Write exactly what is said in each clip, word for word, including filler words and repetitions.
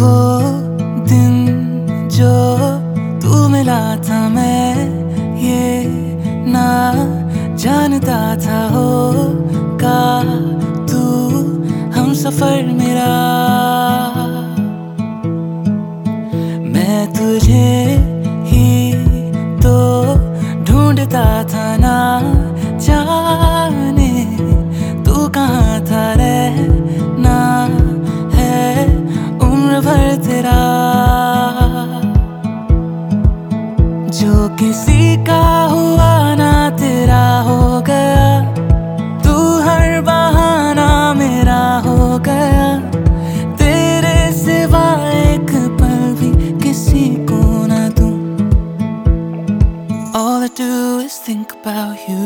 वो दिन जो तू मिला था, मैं ये ना जानता था होगा तू हम सफर मेरा। मैं तुझे ही तो ढूंढता था, ना जाने तू कहाँ था, रहना है उम्र भर तेरा। जो किसी का हुआ ना तेरा हो गया, तू हर बहाना मेरा हो गया। तेरे सिवा एक पल भी किसी को ना दूं। All I do is think about you।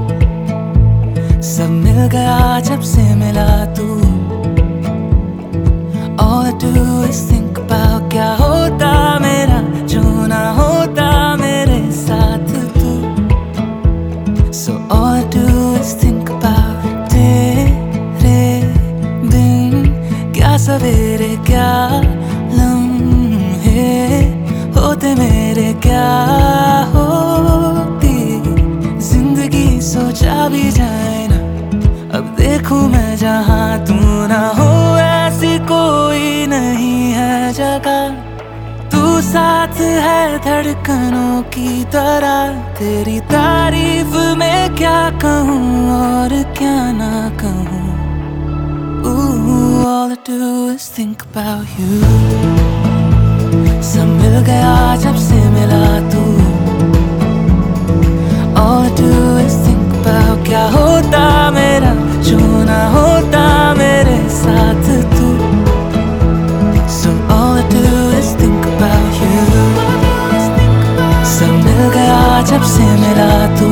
सब मिल गया जब से मिला तू। All I do is think about क्या होता मेरा जो ना होता मेरे साथ तू। So all I do is think about तेरे बिन क्या सवेरे क्या लम्हे होते मेरे, क्या होती जिंदगी सोचा भी जाए ना। अब देखूं मैं जहाँ तू ना हो, ऐसी कोई नहीं है जगह। तू साथ है धड़कनों की तरह, तेरी तारीफ में क्या कहूँ और क्या ना कहूँ। Ooh, all I do is think about you। सब मिल गया जब से मिला तू। All I do is think about क्या होता मेरा जो ना होता मेरे साथ तू। So all I do is think about you। सब मिल गया जब से मिला तू।